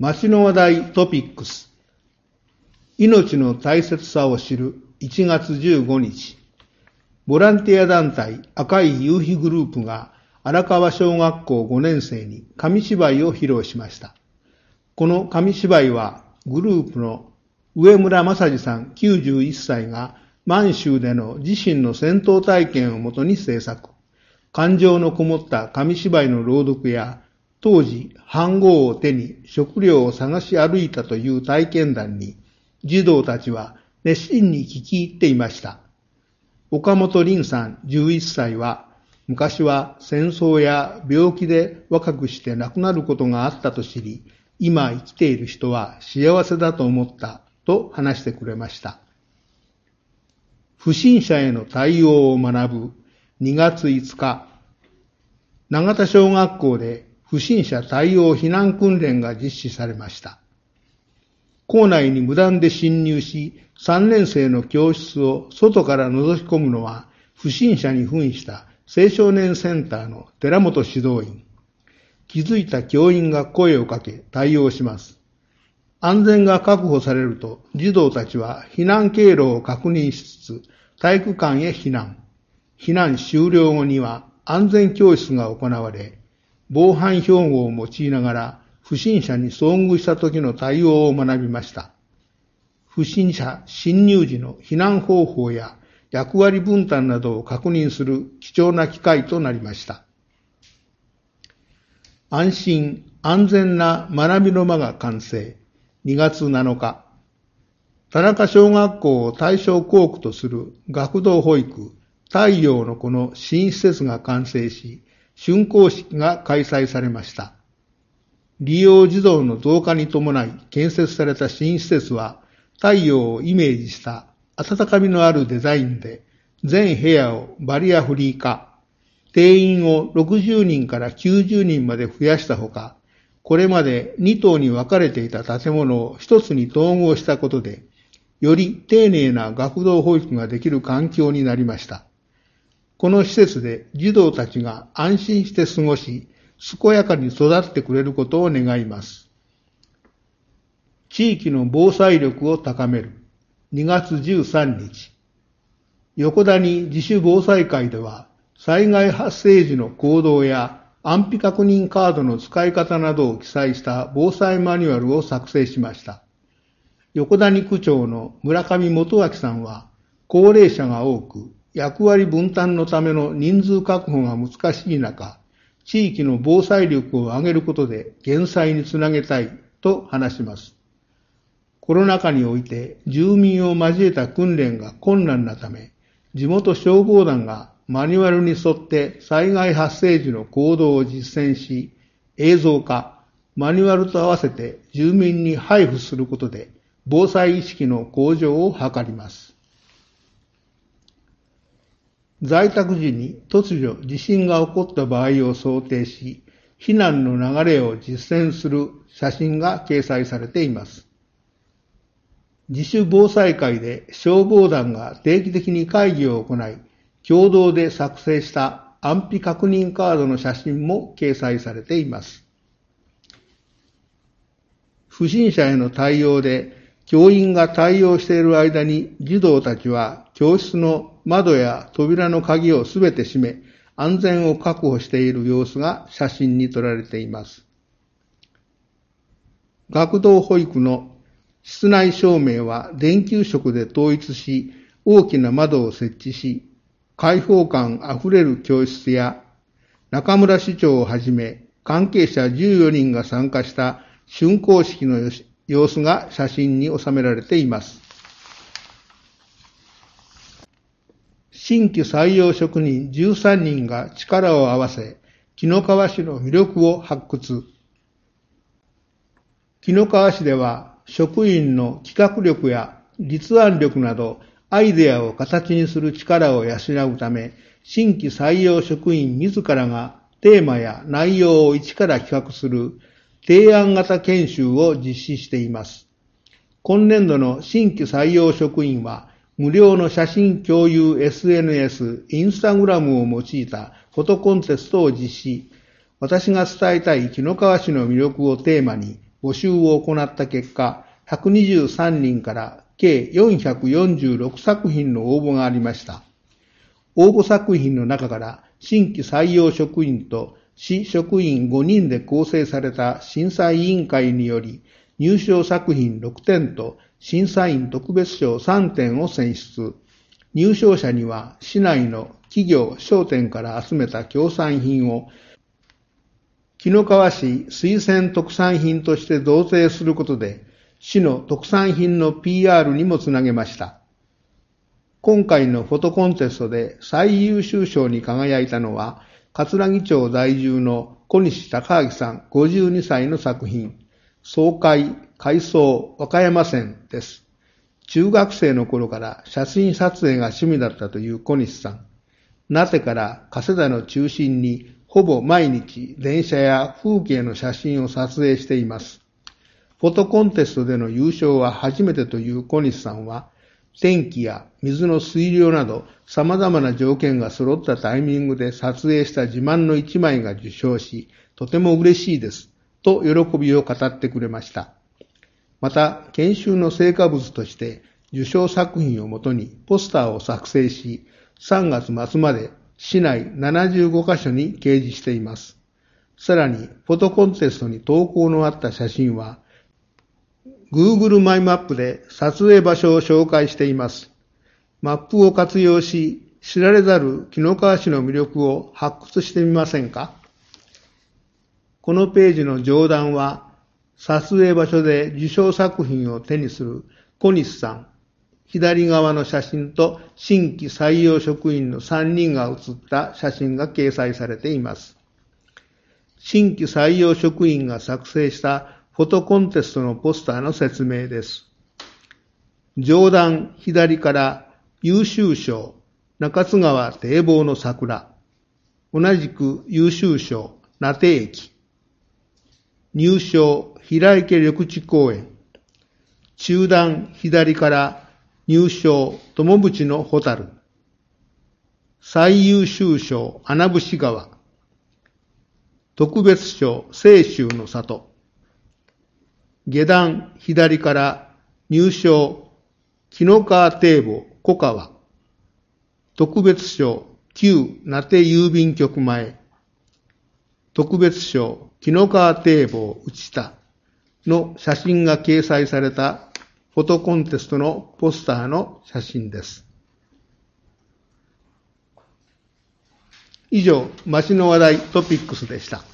町の話題トピックス。命の大切さを知る1月15日。ボランティア団体赤い夕日グループが荒川小学校5年生に紙芝居を披露しました。この紙芝居はグループの上村正治さん91歳が満州での自身の戦闘体験をもとに制作。感情のこもった紙芝居の朗読や、当時飯盒を手に食料を探し歩いたという体験談に、児童たちは熱心に聞き入っていました。岡本凛さん11歳は、昔は戦争や病気で若くして亡くなることがあったと知り、今生きている人は幸せだと思ったと話してくれました。不審者への対応を学ぶ2月5日、永田小学校で不審者対応避難訓練が実施されました。校内に無断で侵入し、3年生の教室を外から覗き込むのは、不審者に扮した青少年センターの寺本指導員。気づいた教員が声をかけ対応します。安全が確保されると、児童たちは避難経路を確認しつつ、体育館へ避難。避難終了後には安全教室が行われ、防犯標語を用いながら不審者に遭遇した時の対応を学びました。不審者侵入時の避難方法や役割分担などを確認する貴重な機会となりました。安心安全な学びの間が完成。2月7日。田中小学校を対象校区とする学童保育太陽の子の新施設が完成し、竣工式が開催されました。利用児童の増加に伴い建設された新施設は、太陽をイメージした温かみのあるデザインで、全部屋をバリアフリー化、定員を60人から90人まで増やしたほか、これまで2棟に分かれていた建物を一つに統合したことで、より丁寧な学童保育ができる環境になりました。この施設で児童たちが安心して過ごし、健やかに育ってくれることを願います。地域の防災力を高める。2月13日。横谷自主防災会では、災害発生時の行動や安否確認カードの使い方などを記載した防災マニュアルを作成しました。横谷区長の村上元明さんは、高齢者が多く、役割分担のための人数確保が難しい中、地域の防災力を上げることで減災につなげたいと話します。コロナ禍において住民を交えた訓練が困難なため、地元消防団がマニュアルに沿って災害発生時の行動を実践し、映像化、マニュアルと合わせて住民に配布することで防災意識の向上を図ります。在宅時に突如地震が起こった場合を想定し、避難の流れを実践する写真が掲載されています。自主防災会で消防団が定期的に会議を行い、共同で作成した安否確認カードの写真も掲載されています。不審者への対応で教員が対応している間に児童たちは教室の窓や扉の鍵をすべて閉め、安全を確保している様子が写真に撮られています。学童保育の室内照明は電球色で統一し、大きな窓を設置し、開放感あふれる教室や、中村市長をはじめ関係者14人が参加した竣工式の様子が写真に収められています。新規採用職人13人が力を合わせ、紀の川市の魅力を発掘。紀の川市では職員の企画力や立案力などアイデアを形にする力を養うため、新規採用職員自らがテーマや内容を一から企画する提案型研修を実施しています。今年度の新規採用職員は、無料の写真共有 SNS、インスタグラムを用いたフォトコンテストを実施。私が伝えたい紀の川市の魅力をテーマに、 募集を行った結果、123人から計446作品の応募がありました。応募作品の中から新規採用職員と市職員5人で構成された審査委員会により、入賞作品6点と審査員特別賞3点を選出。入賞者には市内の企業・商店から集めた協賛品を紀の川市推薦特産品として贈呈することで、市の特産品の PR にもつなげました。今回のフォトコンテストで最優秀賞に輝いたのは、葛城町在住の小西隆明さん52歳の作品、爽快海藻和歌山線です。中学生の頃から写真撮影が趣味だったという小西さん。名手から加世田の中心にほぼ毎日電車や風景の写真を撮影しています。フォトコンテストでの優勝は初めてという小西さんは、天気や水の水量など様々な条件が揃ったタイミングで撮影した自慢の一枚が受賞し、とても嬉しいです、と喜びを語ってくれました。また、研修の成果物として受賞作品をもとにポスターを作成し、3月末まで市内75カ所に掲示しています。さらに、フォトコンテストに投稿のあった写真は、Google マイマップで撮影場所を紹介しています。マップを活用し、知られざる紀の川市の魅力を発掘してみませんか？このページの上段は、撮影場所で受賞作品を手にする小西さん、左側の写真と新規採用職員の3人が写った写真が掲載されています。新規採用職員が作成したフォトコンテストのポスターの説明です。上段左から優秀賞、中津川堤防の桜。同じく優秀賞、名手駅。入賞、平池緑地公園。中段左から入賞、友淵のホタル。最優秀賞、穴伏川。特別賞、清州の里。下段左から入賞、紀の川堤防、小川。特別賞、旧名手郵便局前。特別賞、紀の川堤防、内田の写真が掲載されたフォトコンテストのポスターの写真です。以上、町の話題トピックスでした。